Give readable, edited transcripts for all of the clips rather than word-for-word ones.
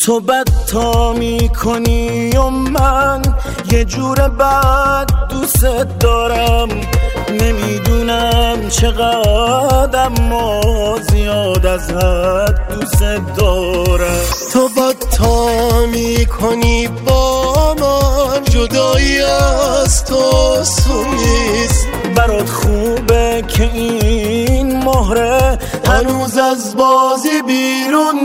تو بد تا میکنی و من یه جور بد دوست دارم، نمیدونم چقدر اما زیاد از حد دوست دارم. تو بد تا میکنی با من، جدایی از تو نیست. برات خوبه که این مهره هنوز از بازی بیرون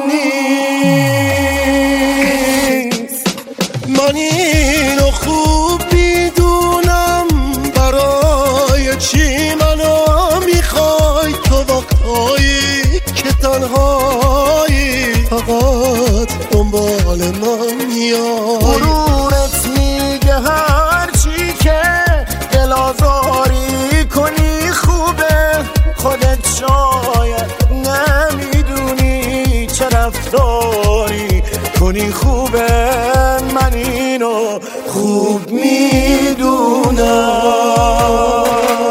نیست. من اینو خوب میدونم، برای چی منو میخوای؟ تو وقتایی که تنهایی فقط دنبال من میای. غرورت میگه هرچی که دل آزاری کنی خوبه، خودت شاید نمیدونی چه رفتاری کنی خوبه. من اینو خوب میدونم.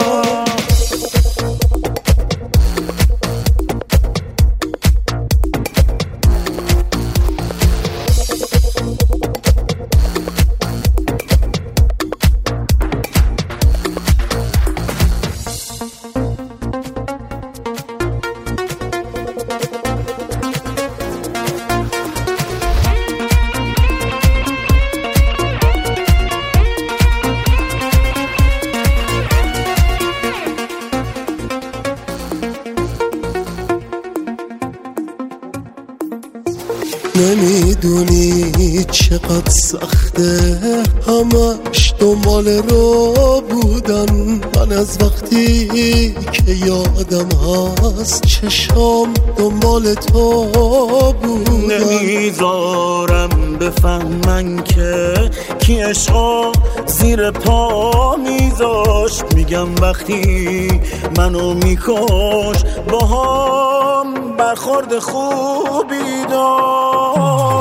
نمیدونی چقدر سخته همش دنبال رو بودن. من از وقتی که یادم هست چشام دنبال تو بودن. نمیذارم بفهمن که کی عشقا زیر پا میذاشت. میگم وقتی منو میکش باهام برخورد خوبی داشت.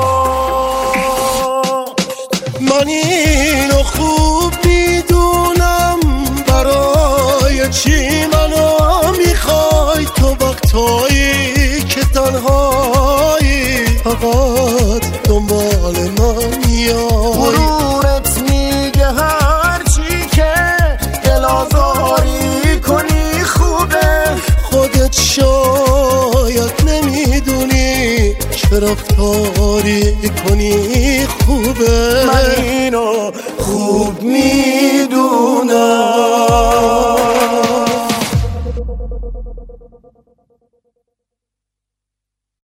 من اینو خوب میدونم، برای چی منو میخوای؟ تو وقتایی که تنهایی فقط دنبال من میای. غرورت میگه هرچی که دل آزاری کنی خوبه، خودت شاید نمیدونی چه رفتاری کنی خوبه. من اینو خوب میدونم.